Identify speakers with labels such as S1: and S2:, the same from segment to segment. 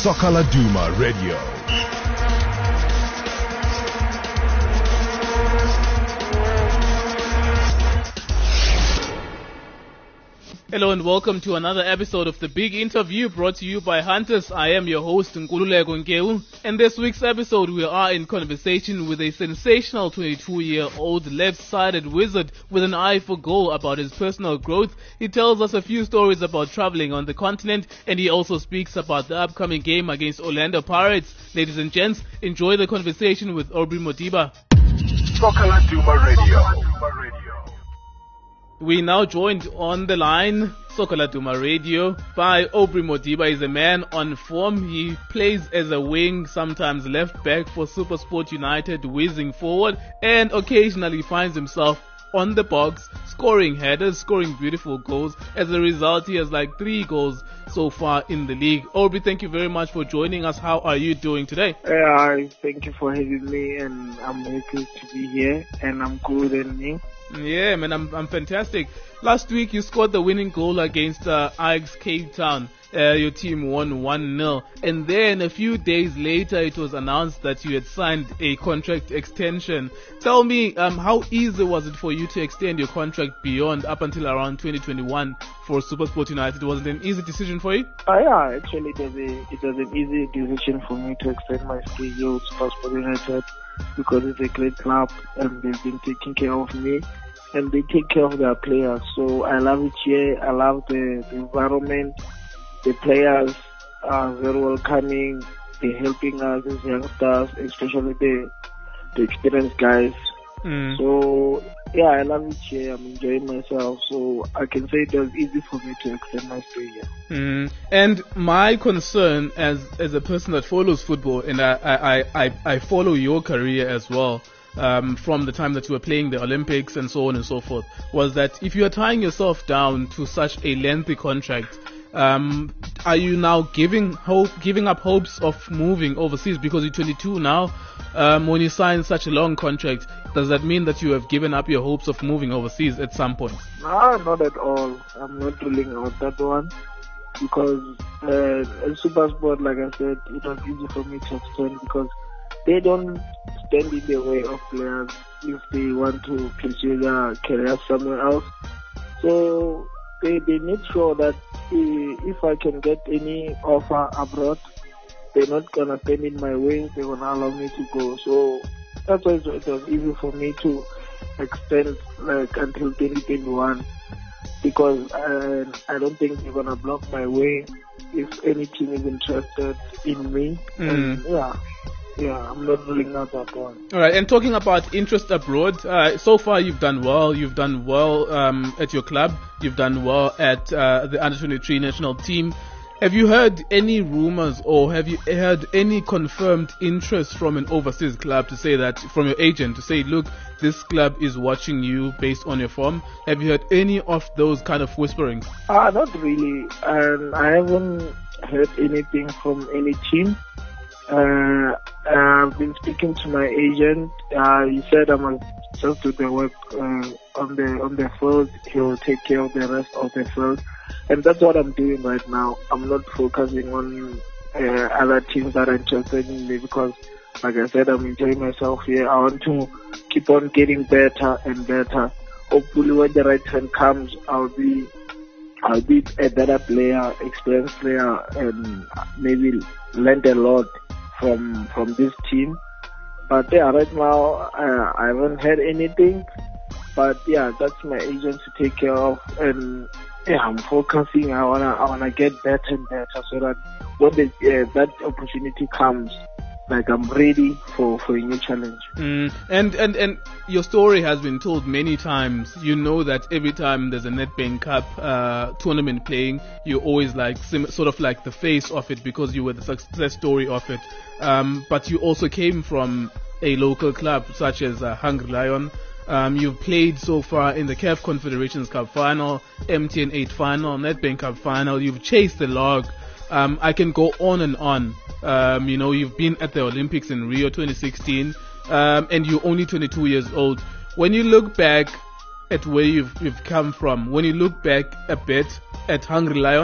S1: Soccer Laduma Radio.
S2: Hello and welcome to another episode of The Big Interview brought to you by Hunters. I am your host, Nkululeko Nkeu. In this week's episode, we are in conversation with a sensational 22-year-old left-sided wizard with an eye for goal about his personal growth. He tells us a few stories about traveling on the continent, and he also speaks about the upcoming game against Orlando Pirates. Ladies and gents, enjoy the conversation with Aubrey Modiba.
S1: Soccer Laduma Radio.
S2: We now joined on the line, Soccer Laduma Radio, by Aubrey Modiba. He's a man on form. He plays as a wing, sometimes left back for SuperSport United, whizzing forward, and occasionally finds himself on the box, scoring headers, scoring beautiful goals. As a result, he has like 3 goals so far in the league. Aubrey, thank you very much for joining us. How are you doing today?
S3: Thank you for having me, and I'm happy to be here, and I'm good, and you?
S2: Yeah, man, I'm fantastic. Last week you scored the winning goal against Ajax Cape Town. Your team won 1-0. And then a few days later it was announced that you had signed a contract extension. Tell me, how easy was it for you to extend your contract beyond up until around 2021 for SuperSport United? Was it an easy decision for you?
S3: Yeah, actually it was an easy decision for me to extend my stay here with SuperSport United because it's a great club and they've been taking care of me. And they take care of their players. So I love it here. I love the environment. The players are very welcoming. They're helping us as youngsters, especially the experienced guys. So, yeah, I love it here. I'm enjoying myself. So I can say it was easy for me to extend my stay here.
S2: And my concern as a person that follows football, and I follow your career as well, from the time that you were playing the Olympics and so on and so forth, was that if you are tying yourself down to such a lengthy contract, are you now giving up hopes of moving overseas? Because you're 22 now. When you sign such a long contract, does that mean that you have given up your hopes of moving overseas at some point?
S3: No, not at all. I'm not ruling out that one because at SuperSport, like I said, it was easy for me to extend because they don't stand in the way of players if they want to pursue their career somewhere else. So they make sure that if I can get any offer abroad, they're not gonna stand in my way. They're gonna allow me to go. So that's why it was easy for me to extend like until 2021 because I don't think they're gonna block my way if any team is interested in me. And yeah, I'm not ruling out that one.
S2: All right, and talking about interest abroad, so far you've done well. You've done well at your club. You've done well at the Under-23 national team. Have you heard any rumors or have you heard any confirmed interest from an overseas club to say that, from your agent, to say, look, this club is watching you based on your form? Have you heard any of those kind of whisperings?
S3: Not really. I haven't heard anything from any team. I've been speaking to my agent. He said I must just do the work on the field. He'll take care of the rest of the field, and that's what I'm doing right now. I'm not focusing on other teams that are interested in me because, like I said, I'm enjoying myself here. I want to keep on getting better and better. Hopefully, when the right time comes, I'll be a better player, experienced player, and maybe learn a lot from this team. But yeah, right now I haven't heard anything. But yeah, that's my agent to take care of, and yeah, I'm focusing. I wanna get better and better so that when that opportunity comes, like I'm ready for a new challenge.
S2: And your story has been told many times. You know that every time there's a Nedbank Cup tournament playing, you're always like sort of like the face of it because you were the success story of it. But you also came from a local club such as Hungry Lion. You've played so far in the CAF Confederations Cup final, MTN 8 final, Nedbank Cup final. You've chased the log. I can go on and on. You've been at the Olympics in Rio 2016, and you're only 22 years old. When you look back at where you've come from, when you look back a bit at Hungry Lions,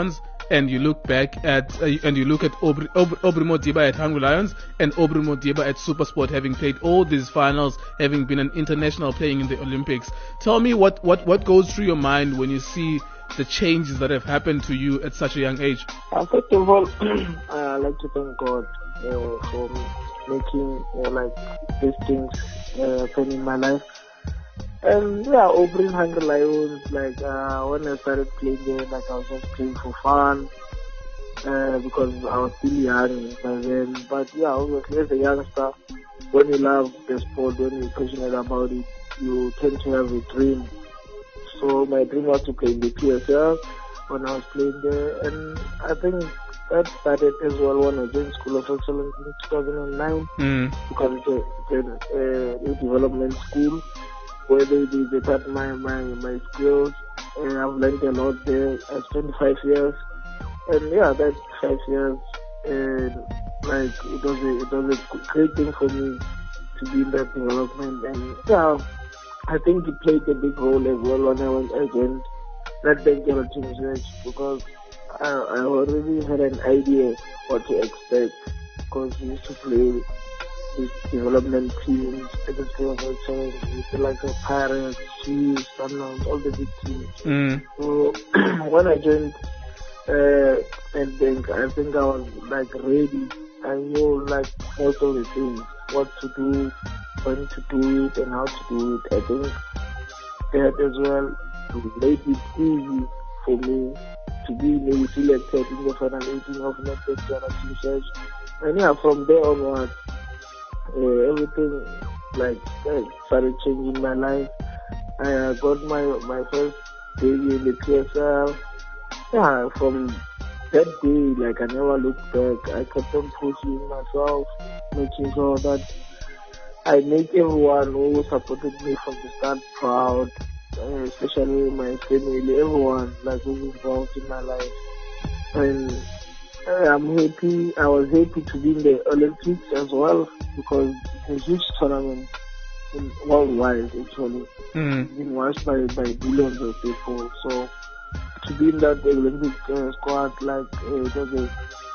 S2: and you look back at and you look at Aubrey Modiba at Hungry Lions and Aubrey Modiba at SuperSport, having played all these finals, having been an international playing in the Olympics. Tell me what goes through your mind when you see the changes that have happened to you at such a young age.
S3: First of all, I'd like to thank God for making like these things happen in my life. And yeah, Aubrey Hungry Lions, like when I started playing there, like I was just playing for fun because I was still young by then. But yeah, obviously as a youngster, when you love the sport, when you're passionate about it, you tend to have a dream. So my dream was to play in the PSL when I was playing there, and I think that started as well when I joined School of Excellence in 2009 because it's a development school where they taught my skills, and I've learned a lot there. I spent 5 years, and yeah, that 5 years, like it was a great thing for me to be in that development, and yeah, I think it played a big role as well when I was agent that Bengal team search, because I already had an idea what to expect, because we used to play with development teams at the School of Excellence, with the likes of Pirates, Chiefs, Sunderland, all the big teams. So when I joined Nedbank, I think I was like ready. I knew like most of the things, what to do, when to do it, and how to do it. I think that as well made it easy for me to be maybe selected in the final 18 of Nedbank Ghana team search. And yeah, from there onwards, everything like started changing my life. I got my first debut in the PSL. Yeah, from that day, like I never looked back. I kept on pushing myself, making sure that I make everyone who supported me from the start proud, especially my family, everyone like who's involved in my life. And I'm happy. I was happy to be in the Olympics as well, because it's a huge tournament worldwide actually. It's been watched by billions of people. So to be in that Olympic squad, like it was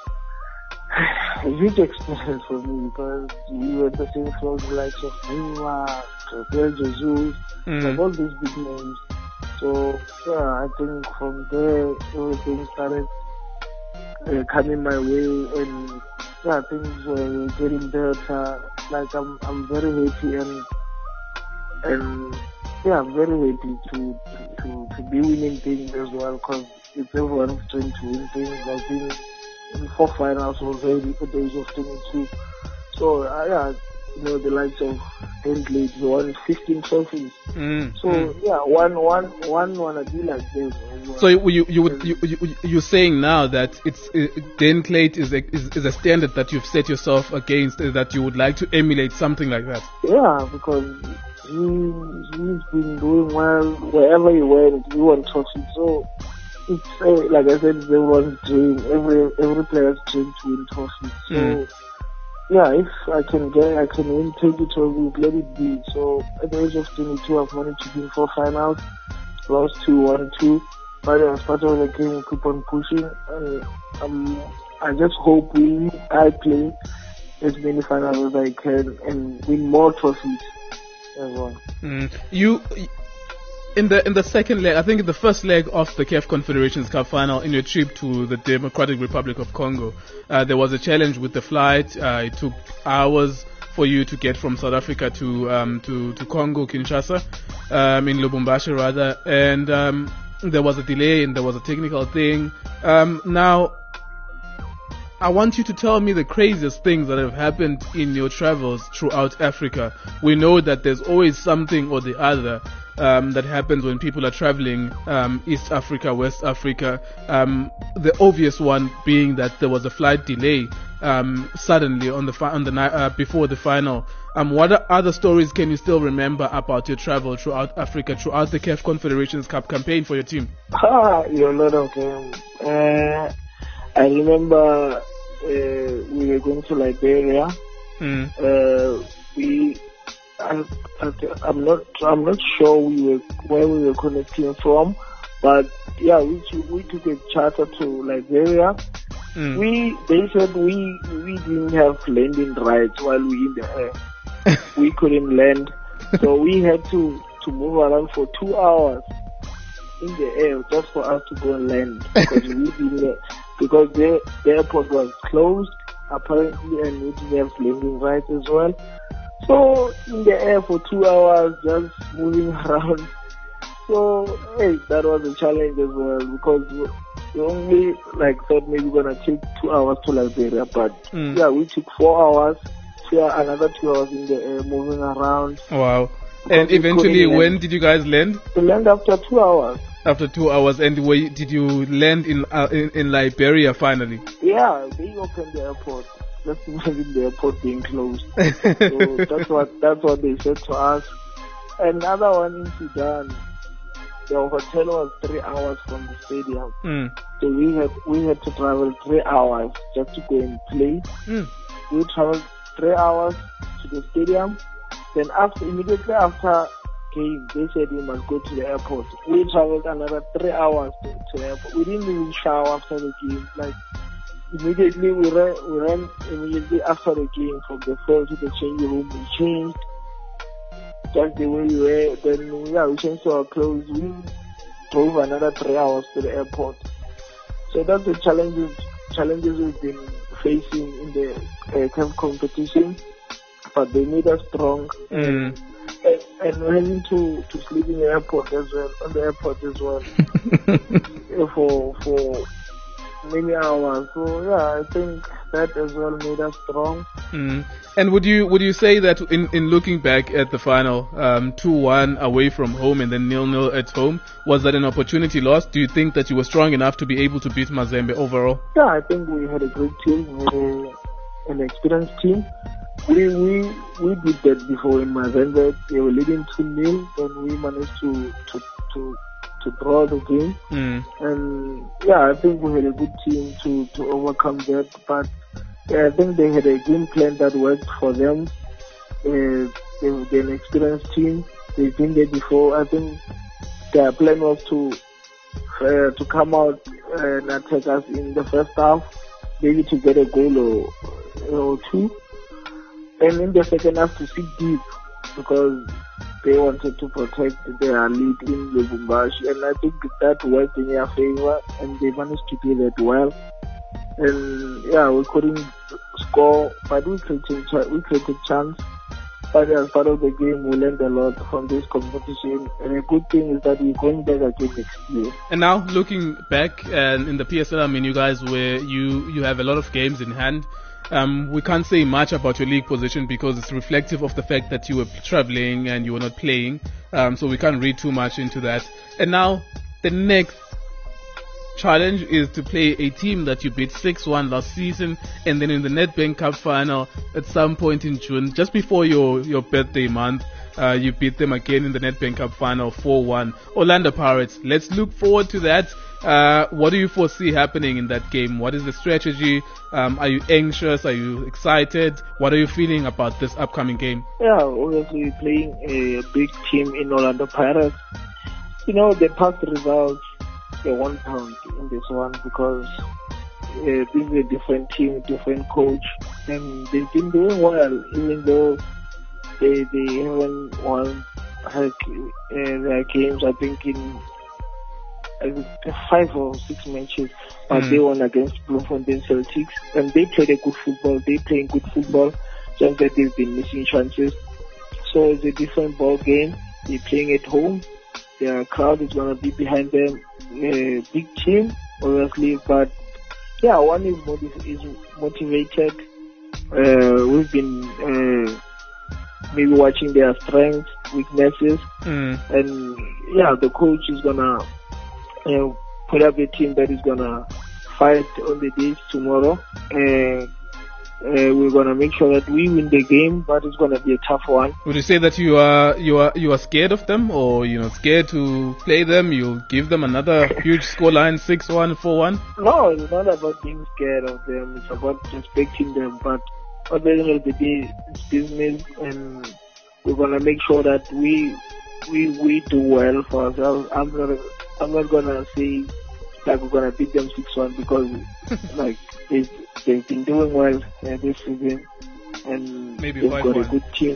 S3: a huge experience for me, because we were the same field like of Neymar, Gabriel Jesus, like all these big names. So yeah, I think from there everything started coming my way, and yeah, things were getting better. Like I'm very happy, and yeah, I'm very happy to be winning things as well, because it's everyone's trying to win things. I think in 4 finals already at the age of 22. So yeah, you know, the likes of Bentley, he won 15 trophies. Yeah, one wanna be like them.
S2: So you're saying now that it's Bentley is a standard that you've set yourself against, that you would like to emulate something like that.
S3: Yeah, because he's been doing well wherever he went. He won trophies. So it's like I said, it's everyone's dream. Every player's dream to win trophies. So yeah, if I can win 20 trophies, let it be. So at the age of 22, I've managed to win 4 finals, lost 2, won 2. But as part of the game, we keep on pushing. I just hope I play as many finals as I can and win more trophies as well.
S2: You. In the second leg, I think in the first leg of the CAF Confederations Cup final, in your trip to the Democratic Republic of Congo, there was a challenge with the flight. It took hours for you to get from South Africa to Congo, Kinshasa, in Lubumbashi rather, and there was a delay and there was a technical thing. Now, I want you to tell me the craziest things that have happened in your travels throughout Africa. We know that there's always something or the other that happens when people are traveling East Africa, West Africa. The obvious one being that there was a flight delay suddenly on the night before the final. What other stories can you still remember about your travel throughout Africa, throughout the CAF Confederations Cup campaign for your team?
S3: You're a lot of them. I remember we were going to Liberia. I'm not sure where we were connecting from, But yeah, we took a charter to Liberia. They said we didn't have landing rights while we in the air. We couldn't land, so we had to move around for 2 hours in the air just for us to go and land because the airport was closed apparently, and we didn't have landing rights as well. So in the air for 2 hours, just moving around. So hey, that was a challenge as well, because we only thought maybe we're gonna take 2 hours to Liberia, but yeah, we took 4 hours, another 2 hours in the air, moving around.
S2: Wow! And eventually, when did you guys land?
S3: We landed after 2 hours.
S2: After 2 hours, and did you land in Liberia finally?
S3: Yeah, they opened the airport. Just imagine the airport being closed. So that's what they said to us. Another one in Sudan. The hotel was 3 hours from the stadium. So we had to travel 3 hours just to go and play. We traveled 3 hours to the stadium. Then immediately after game, they said we must go to the airport. We traveled another 3 hours to the airport. We didn't even shower after the game. Immediately we ran immediately after the game from the field to the changing room. We changed just the way we were. Then we changed our clothes. We drove another 3 hours to the airport. So that's the challenges we've been facing in the camp competition. But they made us strong. And having to sleep in the airport as well, on the airport as well, for many hours. So yeah, I think that as well made us strong.
S2: And would you say that in looking back at the final, 2-1 away from home and then 0-0 at home, was that an opportunity lost? Do you think that you were strong enough to be able to beat Mazembe overall?
S3: Yeah, I think we had a great team, an experienced team. We did that before in Mazembe. They were leading 2-0, then we managed to draw the game. And yeah, I think we had a good team to overcome that. But yeah, I think they had a game plan that worked for them. They're an experienced team. They've been there before. I think their plan was to come out and attack us in the first half, maybe to get a goal or two. And in the second half to sit deep, because they wanted to protect their lead in Lubumbashi, and I think that worked in their favor, and they managed to do that well. And yeah, we couldn't score, but we created chance. But as part of the game, we learned a lot from this competition, and a good thing is that we're going back again next year.
S2: And now, looking back in the PSL, I mean, you guys you have a lot of games in hand. We can't say much about your league position because it's reflective of the fact that you were traveling and you were not playing. So we can't read too much into that. And now the next challenge is to play a team that you beat 6-1 last season, and then in the Nedbank Cup final at some point in June, just before your birthday month, you beat them again in the Nedbank Cup final 4-1. Orlando Pirates. Let's look forward to that. What do you foresee happening in that game? What is the strategy? Are you anxious? Are you excited? What are you feeling about this upcoming game?
S3: Yeah, obviously playing a big team in Orlando Pirates. You know, the past results, they won't count in this one because this is a different team, different coach, and they've been doing well, even though they haven't won their games, I think, in 5 or 6 matches, but they won against Bloemfontein Celtics, and they played a good football. They playing good football, just that they've been missing chances. So it's a different ball game. They're playing at home. Their crowd is gonna be behind them. A big team, obviously, but yeah, one is motivated. We've been maybe watching their strengths, weaknesses, and yeah, the coach is gonna put up a team that is gonna fight on the days tomorrow. We're gonna make sure that we win the game, but it's gonna be a tough one.
S2: Would you say that you are scared of them, or scared to play them? You'll give them another huge scoreline, 6-1, 4-1?
S3: No, it's not about being scared of them. It's about respecting them. But at the end of the day, it's business, and we're gonna make sure that we do well for ourselves. I'm not I'm not gonna say like we're gonna beat them 6-1 because like they've been doing well this season and
S2: Maybe
S3: they've got a
S2: 5-1.
S3: good team.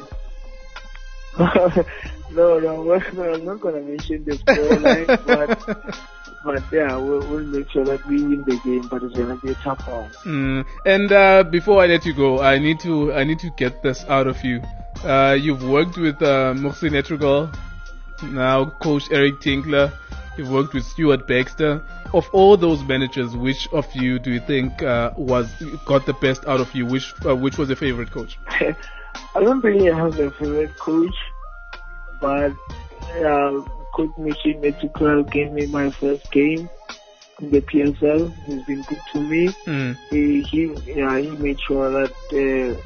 S3: No, I'm not gonna mention the scoreline, but yeah, we'll make sure that we win the game. But it's gonna be a tough one.
S2: And before I let you go, I need to get this out of you. You've worked with Mohsin Etrigal, now Coach Eric Tinkler. You've worked with Stuart Baxter. Of all those managers, which of you do you think got the best out of you? Which was your favorite coach?
S3: I don't really have a favorite coach, but Coach Mohsin Etrigal gave me my first game in the PSL. He's been good to me. He made sure that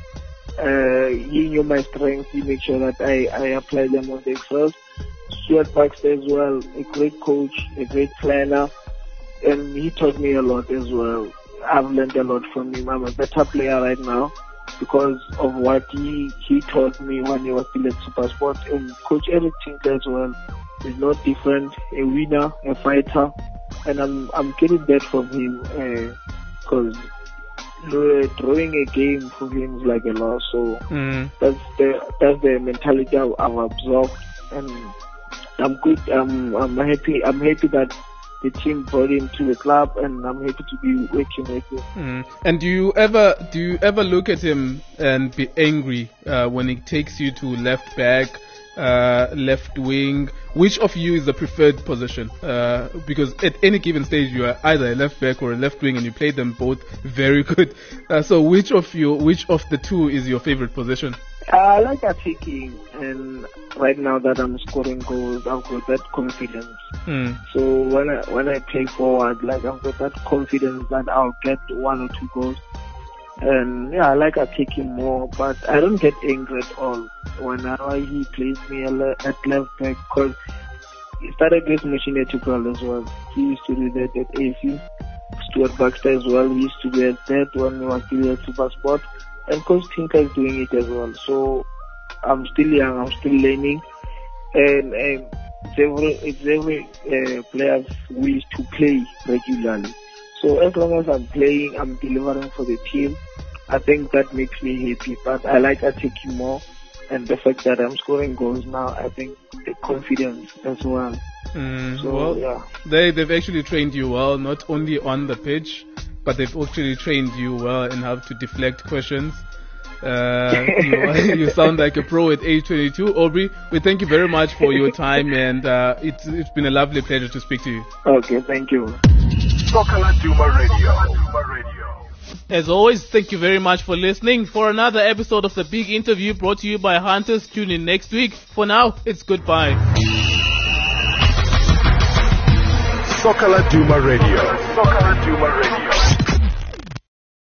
S3: he knew my strengths. He made sure that I applied them on the first. Stuart Baxter as well, a great coach, a great planner, and he taught me a lot as well. I've learned a lot from him. I'm a better player right now because of what he taught me when he was still at SuperSport. And Coach Eric Tinkler as well is no different, a winner, a fighter, and I'm getting that from him because drawing a game for him is like a loss. So that's the mentality I've absorbed, and I'm good. I'm happy. I'm happy that the team brought him to the club, and I'm happy to be working with him.
S2: And do you ever look at him and be angry when he takes you to left back, left wing? Which of you is the preferred position? Because at any given stage you are either a left back or a left wing, and you play them both very good. So which of the two is your favorite position?
S3: I like attacking, and right now that I'm scoring goals, I've got that confidence. So when I play forward, like I've got that confidence that I'll get 1 or 2 goals. And yeah, I like attacking more, but I don't get angry at all whenever he plays me at left back, because he started with Mohsin Etrigal as well. He used to do that at AC. Stuart Baxter as well, he used to do that when he was still at SuperSport. And Coach Tinker is doing it as well. So I'm still young, I'm still learning, and it's every players wish to play regularly. So as long as I'm playing, I'm delivering for the team, I think that makes me happy. But I like attacking more, and the fact that I'm scoring goals now, I think the confidence as well.
S2: They've actually trained you well, not only on the pitch, but they've actually trained you well in how to deflect questions. You sound like a pro at age 22. Aubrey, we thank you very much for your time, and it's been a lovely pleasure to speak to you.
S3: Okay, thank you.
S1: Soccer Laduma Radio.
S2: As always, thank you very much for listening. For another episode of The Big Interview brought to you by Hunters, tune in next week. For now, it's goodbye.
S1: Soccer Laduma Radio.